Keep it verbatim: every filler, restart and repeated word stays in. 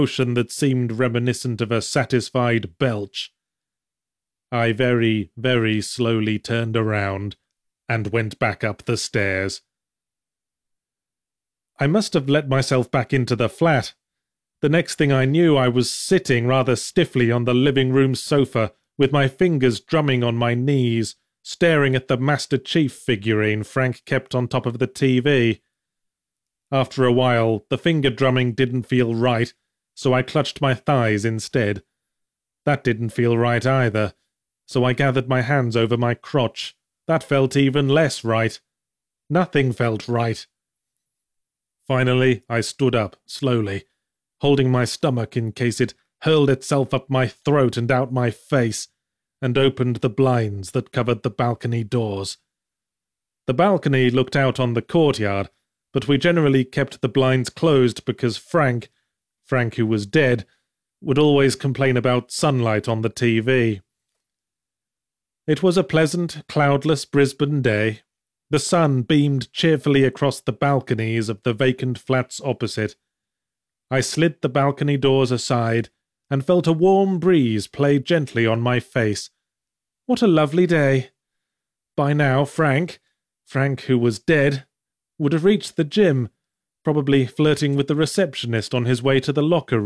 motion that seemed reminiscent of a satisfied belch. I very, very slowly turned around and went back up the stairs. I must have let myself back into the flat. The next thing I knew, I was sitting rather stiffly on the living room sofa, with my fingers drumming on my knees, staring at the Master Chief figurine Frank kept on top of the T V. After a while, the finger drumming didn't feel right, so I clutched my thighs instead. That didn't feel right either, so I gathered my hands over my crotch. That felt even less right. Nothing felt right. Finally, I stood up, slowly, holding my stomach in case it hurled itself up my throat and out my face, and opened the blinds that covered the balcony doors. The balcony looked out on the courtyard, but we generally kept the blinds closed because Frank, Frank who was dead, would always complain about sunlight on the T V. It was a pleasant, cloudless Brisbane day. The sun beamed cheerfully across the balconies of the vacant flats opposite. I slid the balcony doors aside and felt a warm breeze play gently on my face. What a lovely day! By now, Frank, Frank who was dead, would have reached the gym, probably flirting with the receptionist on his way to the locker room.